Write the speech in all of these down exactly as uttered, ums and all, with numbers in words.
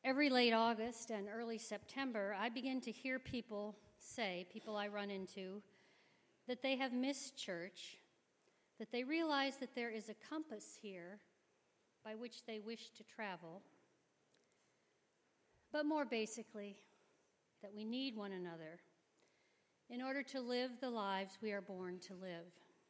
Every late August and early September, I begin to hear people say, people I run into, that they have missed church, that they realize that there is a compass here by which they wish to travel, but more basically, that we need one another in order to live the lives we are born to live.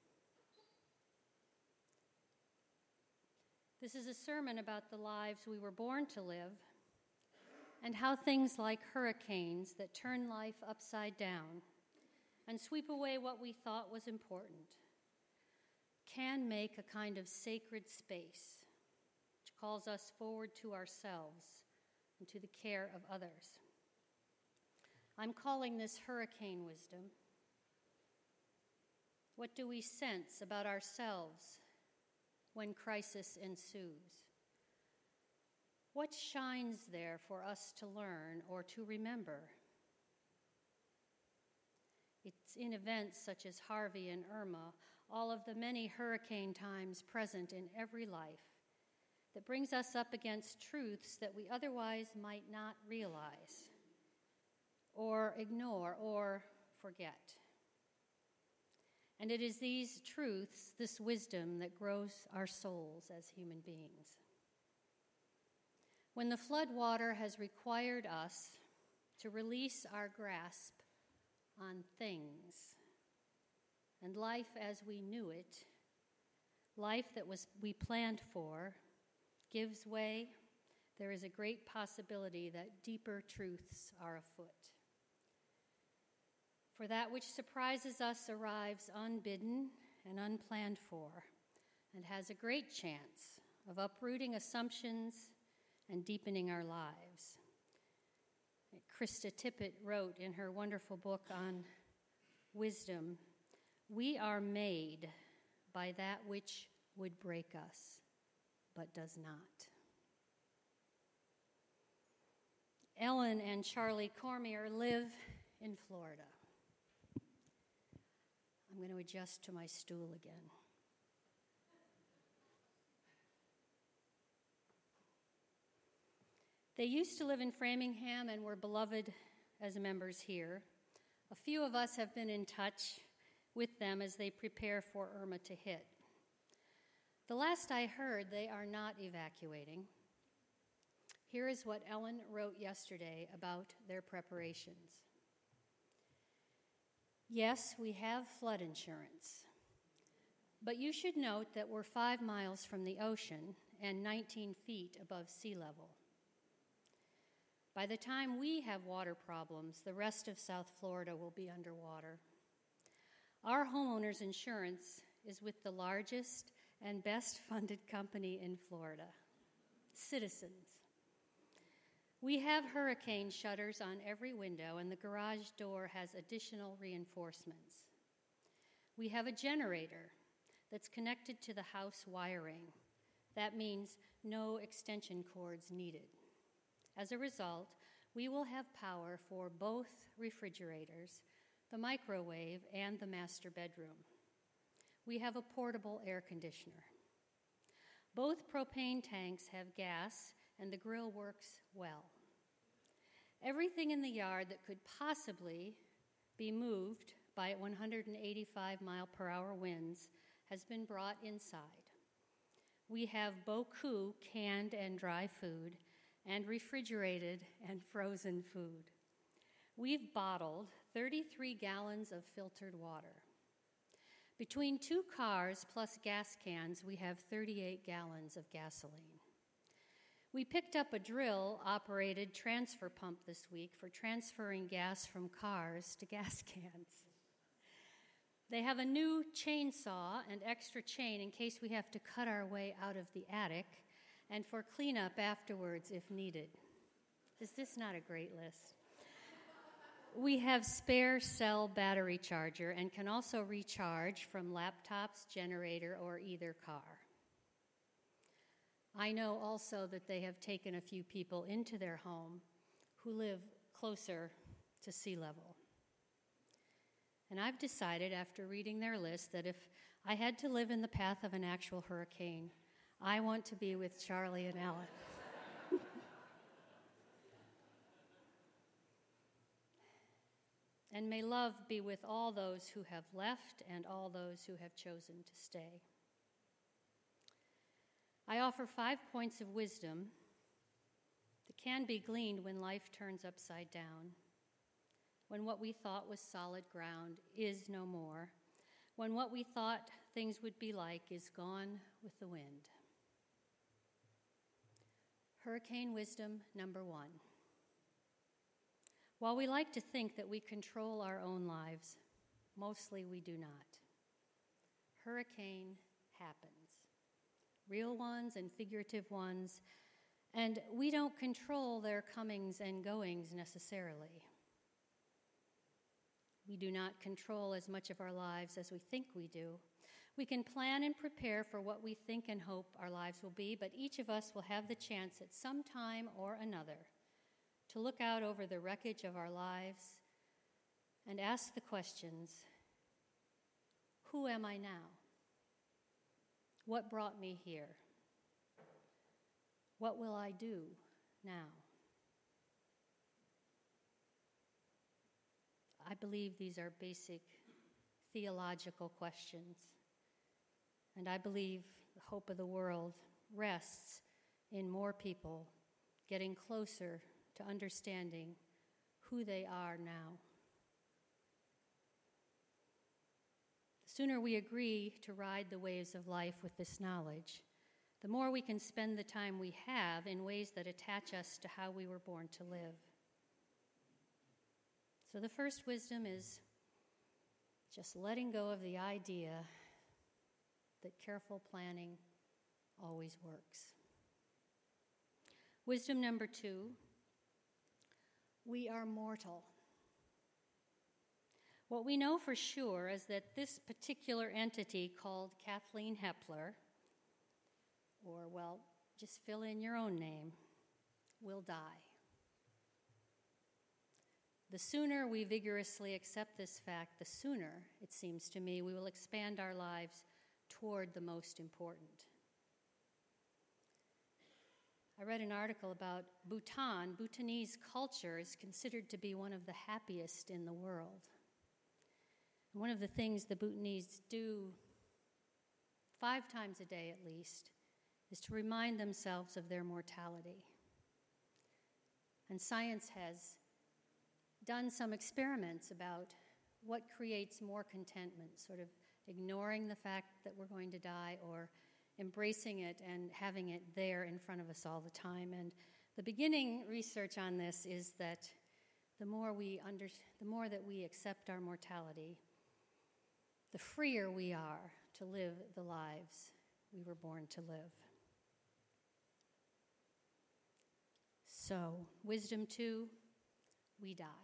This is a sermon about the lives we were born to live and how things like hurricanes that turn life upside down and sweep away what we thought was important can make a kind of sacred space which calls us forward to ourselves and to the care of others. I'm calling this hurricane wisdom. What do we sense about ourselves when crisis ensues? What shines there for us to learn or to remember? It's in events such as Harvey and Irma, all of the many hurricane times present in every life, that brings us up against truths that we otherwise might not realize, or ignore, or forget. And it is these truths, this wisdom, that grows our souls as human beings. When the flood water has required us to release our grasp on things and life as we knew it, life that was we planned for, gives way, there is a great possibility that deeper truths are afoot. For that which surprises us arrives unbidden and unplanned for, and has a great chance of uprooting assumptions and deepening our lives. Krista Tippett wrote in her wonderful book on wisdom, "We are made by that which would break us, but does not." Ellen and Charlie Cormier live in Florida. I'm going to adjust to my stool again. They used to live in Framingham and were beloved as members here. A few of us have been in touch with them as they prepare for Irma to hit. The last I heard, they are not evacuating. Here is what Ellen wrote yesterday about their preparations. Yes, we have flood insurance, but you should note that we're five miles from the ocean and nineteen feet above sea level. By the time we have water problems, the rest of South Florida will be underwater. Our homeowners insurance is with the largest and best funded company in Florida, Citizens. We have hurricane shutters on every window, and the garage door has additional reinforcements. We have a generator that's connected to the house wiring. That means no extension cords needed. As a result, we will have power for both refrigerators, the microwave, and the master bedroom. We have a portable air conditioner. Both propane tanks have gas, and the grill works well. Everything in the yard that could possibly be moved by one hundred eighty-five mile per hour winds has been brought inside. We have beaucoup canned and dry food, and refrigerated and frozen food. We've bottled thirty-three gallons of filtered water. Between two cars plus gas cans, we have thirty-eight gallons of gasoline. We picked up a drill-operated transfer pump this week for transferring gas from cars to gas cans. They have a new chainsaw and extra chain in case we have to cut our way out of the attic, and for cleanup afterwards if needed. Is this not a great list? We have spare cell battery charger and can also recharge from laptops, generator, or either car. I know also that they have taken a few people into their home who live closer to sea level. And I've decided after reading their list that if I had to live in the path of an actual hurricane, I want to be with Charlie and Ellen. and may love be with all those who have left and all those who have chosen to stay. I offer five points of wisdom that can be gleaned when life turns upside down, when what we thought was solid ground is no more, when what we thought things would be like is gone with the wind. Hurricane wisdom number one. While we like to think that we control our own lives, mostly we do not. Hurricane happens, real ones and figurative ones, and we don't control their comings and goings necessarily. We do not control as much of our lives as we think we do. We can plan and prepare for what we think and hope our lives will be, but each of us will have the chance at some time or another to look out over the wreckage of our lives and ask the questions, who am I now? What brought me here? What will I do now? I believe these are basic theological questions, and I believe the hope of the world rests in more people getting closer to understanding who they are now. The sooner we agree to ride the waves of life with this knowledge, the more we can spend the time we have in ways that attach us to how we were born to live. So the first wisdom is just letting go of the idea that careful planning always works. Wisdom number two, we are mortal. What we know for sure is that this particular entity called Kathleen Hepler, or, well, just fill in your own name, will die. The sooner we vigorously accept this fact, the sooner, it seems to me, we will expand our lives toward the most important. I read an article about Bhutan. Bhutanese culture is considered to be one of the happiest in the world. And one of the things the Bhutanese do five times a day at least is to remind themselves of their mortality. And science has done some experiments about what creates more contentment, sort of ignoring the fact that we're going to die or embracing it and having it there in front of us all the time. And the beginning research on this is that the more we under, the more that we accept our mortality, the freer we are to live the lives we were born to live. So, wisdom two, we die.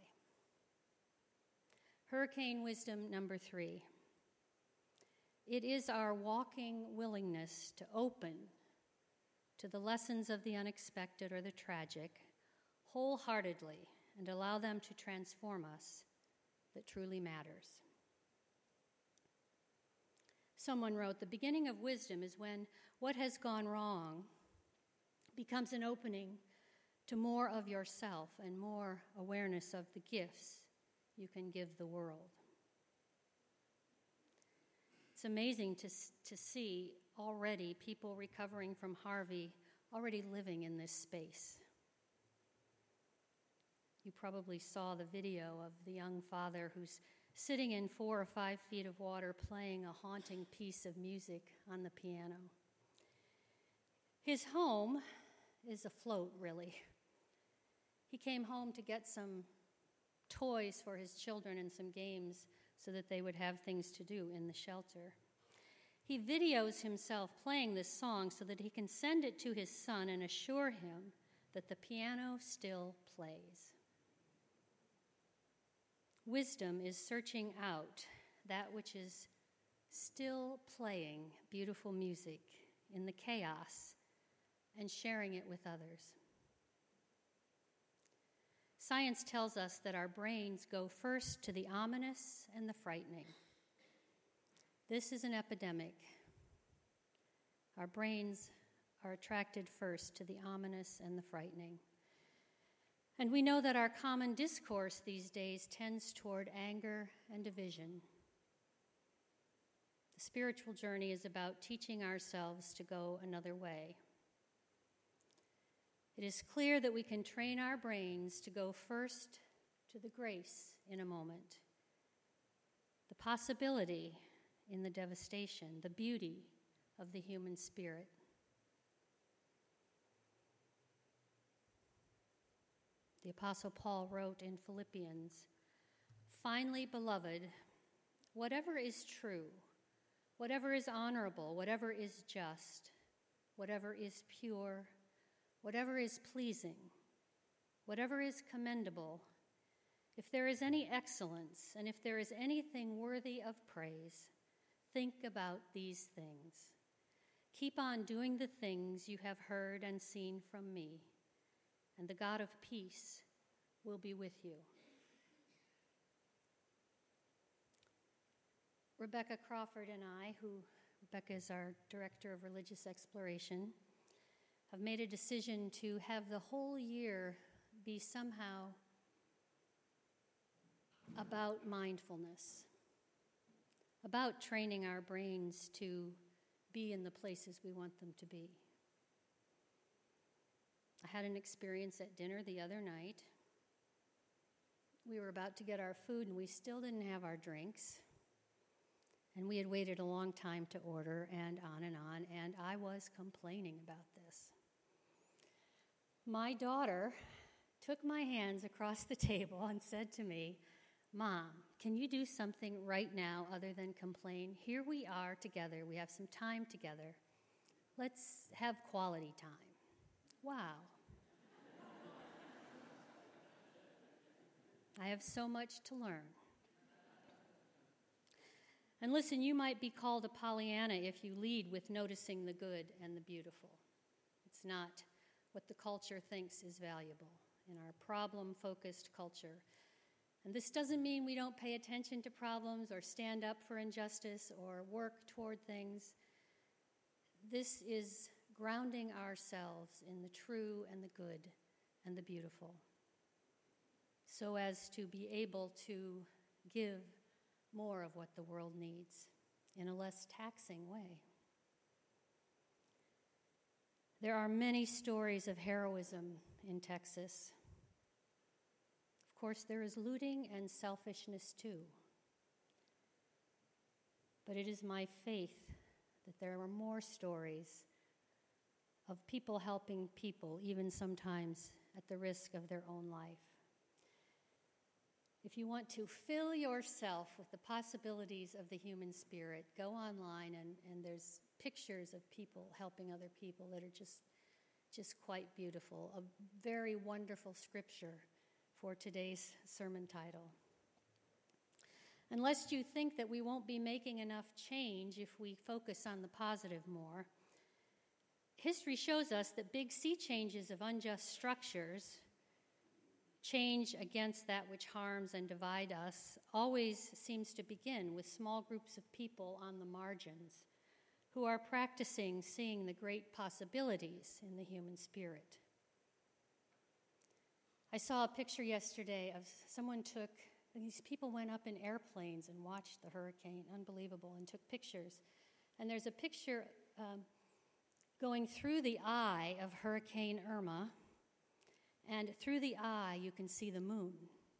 Hurricane wisdom number three. It is our walking willingness to open to the lessons of the unexpected or the tragic wholeheartedly and allow them to transform us that truly matters. Someone wrote, the beginning of wisdom is when what has gone wrong becomes an opening to more of yourself and more awareness of the gifts you can give the world. It's amazing to, to see already people recovering from Harvey already living in this space. You probably saw the video of the young father who's sitting in four or five feet of water playing a haunting piece of music on the piano. His home is afloat, really. He came home to get some toys for his children and some games so that they would have things to do in the shelter. He videos himself playing this song so that he can send it to his son and assure him that the piano still plays. Wisdom is searching out that which is still playing beautiful music in the chaos and sharing it with others. Science tells us that our brains go first to the ominous and the frightening. This is an epidemic. Our brains are attracted first to the ominous and the frightening. And we know that our common discourse these days tends toward anger and division. The spiritual journey is about teaching ourselves to go another way. It is clear that we can train our brains to go first to the grace in a moment, the possibility in the devastation, the beauty of the human spirit. The Apostle Paul wrote in Philippians, "Finally, beloved, whatever is true, whatever is honorable, whatever is just, whatever is pure, whatever is pleasing, whatever is commendable, if there is any excellence, and if there is anything worthy of praise, think about these things. Keep on doing the things you have heard and seen from me, and the God of peace will be with you." Rebecca Crawford and I, who Rebecca is our Director of Religious Exploration, have made a decision to have the whole year be somehow about mindfulness, about training our brains to be in the places we want them to be. I had an experience at dinner the other night. We were about to get our food and we still didn't have our drinks. And we had waited a long time to order, and on and on, and I was complaining about this. My daughter took my hands across the table and said to me, "Mom, can you do something right now other than complain? Here we are together. We have some time together. Let's have quality time." Wow. I have so much to learn. And listen, you might be called a Pollyanna if you lead with noticing the good and the beautiful. It's not what the culture thinks is valuable in our problem-focused culture. And this doesn't mean we don't pay attention to problems or stand up for injustice or work toward things. This is grounding ourselves in the true and the good and the beautiful, so as to be able to give more of what the world needs in a less taxing way. There are many stories of heroism in Texas. Of course, there is looting and selfishness too. But it is my faith that there are more stories of people helping people, even sometimes at the risk of their own life. If you want to fill yourself with the possibilities of the human spirit, go online and, and there's pictures of people helping other people that are just, just quite beautiful. A very wonderful scripture for today's sermon title. Unless you think that we won't be making enough change if we focus on the positive more, history shows us that big sea changes of unjust structures, change against that which harms and divide us, always seems to begin with small groups of people on the margins who are practicing seeing the great possibilities in the human spirit. I saw a picture yesterday of someone took, these people went up in airplanes and watched the hurricane, unbelievable, and took pictures. And there's a picture um, going through the eye of Hurricane Irma, and through the eye you can see the moon.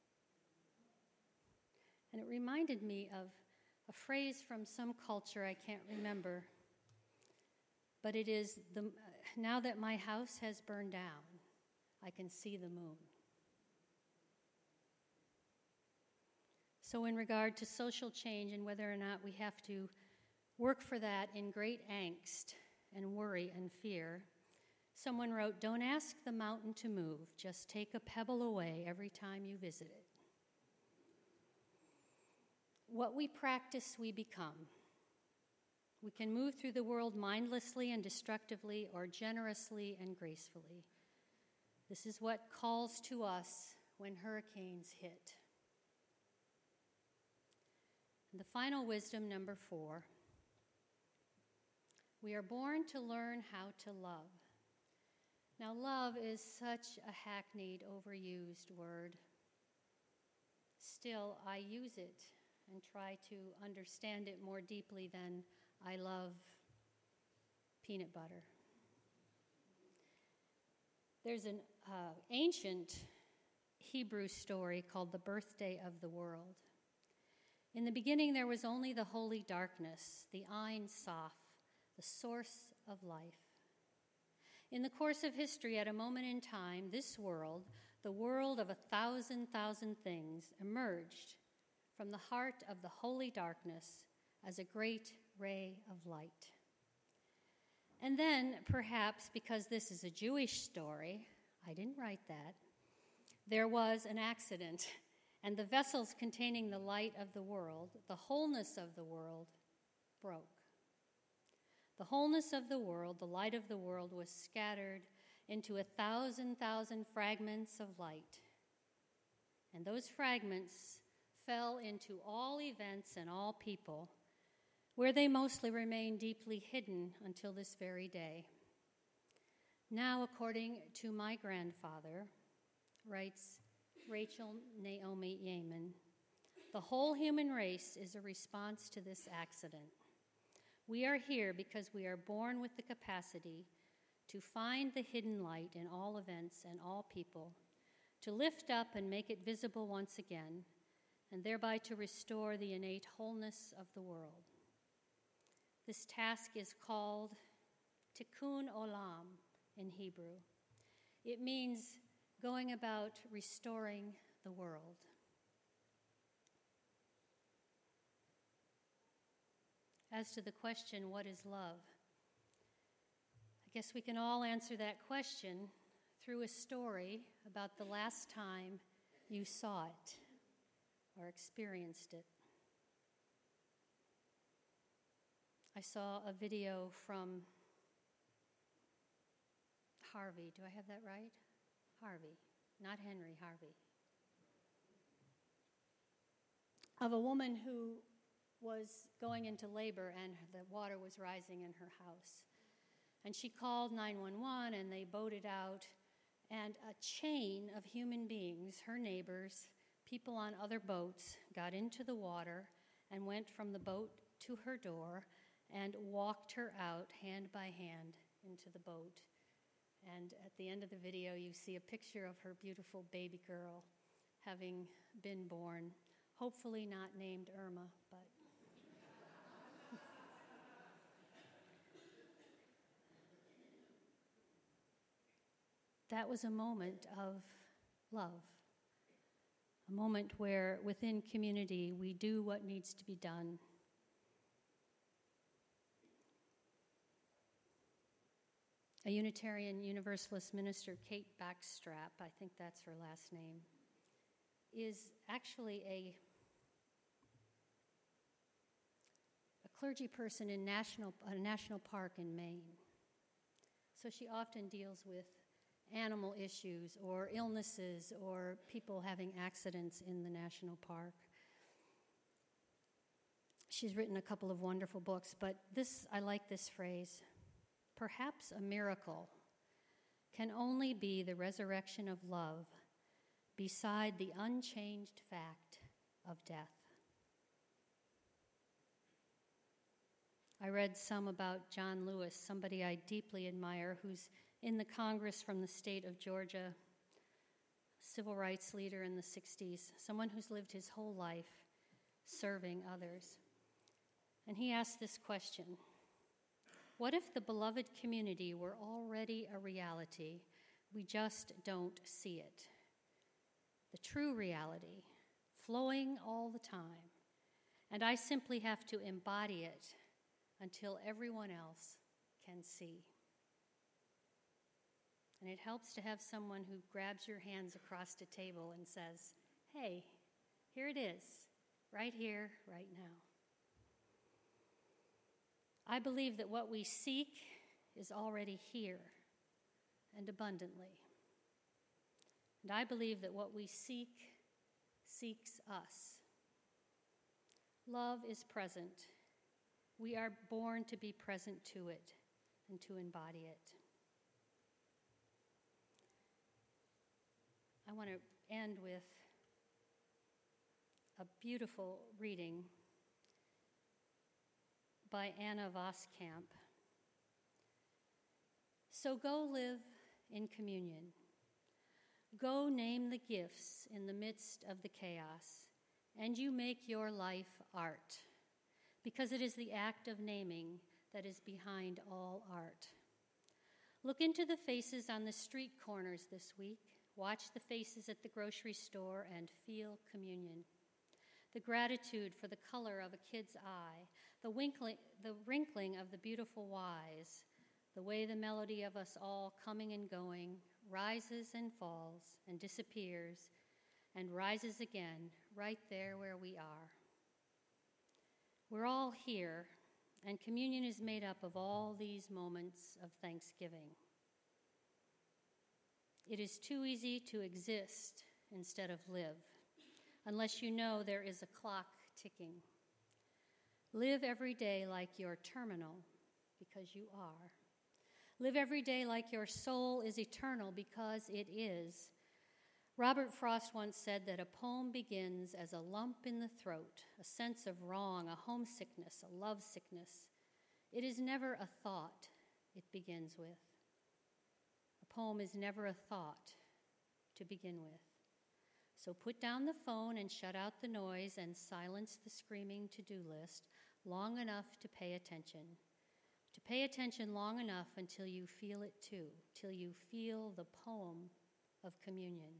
And it reminded me of a phrase from some culture I can't remember, but it is, the, now that my house has burned down, I can see the moon. So in regard to social change and whether or not we have to work for that in great angst and worry and fear, someone wrote, "Don't ask the mountain to move, just take a pebble away every time you visit it." What we practice, we become. We can move through the world mindlessly and destructively or generously and gracefully. This is what calls to us when hurricanes hit. And the final wisdom, number four, we are born to learn how to love. Now, love is such a hackneyed, overused word. Still, I use it and try to understand it more deeply than I love peanut butter. There's an uh, ancient Hebrew story called the birthday of the world. In the beginning, there was only the holy darkness, the Ein Sof, the source of life. In the course of history, at a moment in time, this world, the world of a thousand thousand things, emerged from the heart of the holy darkness as a great ray of light. And then, perhaps because this is a Jewish story, I didn't write that, there was an accident, and the vessels containing the light of the world, the wholeness of the world, broke. The wholeness of the world, the light of the world, was scattered into a thousand thousand fragments of light. And those fragments fell into all events and all people, where they mostly remain deeply hidden until this very day. Now, according to my grandfather, writes Rachel Naomi Yeaman, the whole human race is a response to this accident. We are here because we are born with the capacity to find the hidden light in all events and all people, to lift up and make it visible once again, and thereby to restore the innate wholeness of the world. This task is called Tikkun Olam in Hebrew. It means going about restoring the world. As to the question, what is love? I guess we can all answer that question through a story about the last time you saw it or experienced it. I saw a video from Harvey. Do I have that right? Harvey, not Henry, Harvey. Of a woman who was going into labor and the water was rising in her house. And she called nine one one and they boated out, and a chain of human beings, her neighbors, people on other boats, got into the water and went from the boat to her door and walked her out hand by hand into the boat. And at the end of the video, you see a picture of her beautiful baby girl having been born, hopefully not named Irma, but that was a moment of love, a moment where within community we do what needs to be done. A Unitarian Universalist minister, Kate Backstrap, I think that's her last name, is actually a, a clergy person in national, a national park in Maine. So she often deals with animal issues or illnesses or people having accidents in the national park. She's written a couple of wonderful books, but this, I like this phrase, perhaps a miracle can only be the resurrection of love beside the unchanged fact of death. I read some about John Lewis, somebody I deeply admire, who's in the Congress from the state of Georgia, civil rights leader in the sixties, someone who's lived his whole life serving others. And he asked this question: what if the beloved community were already a reality, we just don't see it? The true reality, flowing all the time, and I simply have to embody it until everyone else can see. And it helps to have someone who grabs your hands across the table and says, hey, here it is, right here, right now. I believe that what we seek is already here and abundantly. And I believe that what we seek seeks us. Love is present. We are born to be present to it and to embody it. I want to end with a beautiful reading by Anna Voskamp. So go live in communion. Go name the gifts in the midst of the chaos, and you make your life art, because it is the act of naming that is behind all art. Look into the faces on the street corners this week. Watch the faces at the grocery store and feel communion. The gratitude for the color of a kid's eye, the, winkling, the wrinkling of the beautiful Y's, the way the melody of us all coming and going rises and falls and disappears and rises again right there where we are. We're all here, and communion is made up of all these moments of thanksgiving. It is too easy to exist instead of live, unless you know there is a clock ticking. Live every day like your terminal, because you are. Live every day like your soul is eternal, because it is. Robert Frost once said that a poem begins as a lump in the throat, a sense of wrong, a homesickness, a lovesickness. It is never a thought it begins with. A poem is never a thought to begin with. So put down the phone and shut out the noise and silence the screaming to-do list long enough to pay attention. To pay attention long enough until you feel it too, till you feel the poem of communion.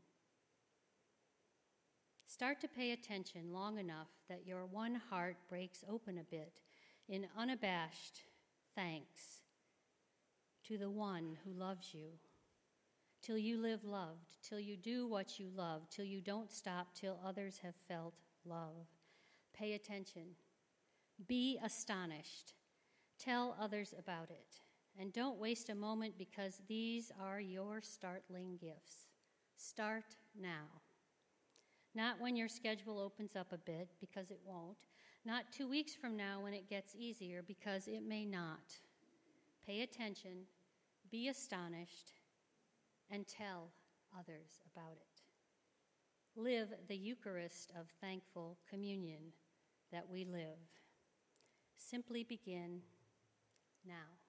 Start to pay attention long enough that your one heart breaks open a bit in unabashed thanks to the one who loves you, till you live loved, till you do what you love, till you don't stop, till others have felt love. Pay attention. Be astonished. Tell others about it. And don't waste a moment, because these are your startling gifts. Start now. Not when your schedule opens up a bit, because it won't. Not two weeks from now when it gets easier, because it may not. Pay attention, be astonished, and tell others about it. Live the Eucharist of thankful communion that we live. Simply begin now.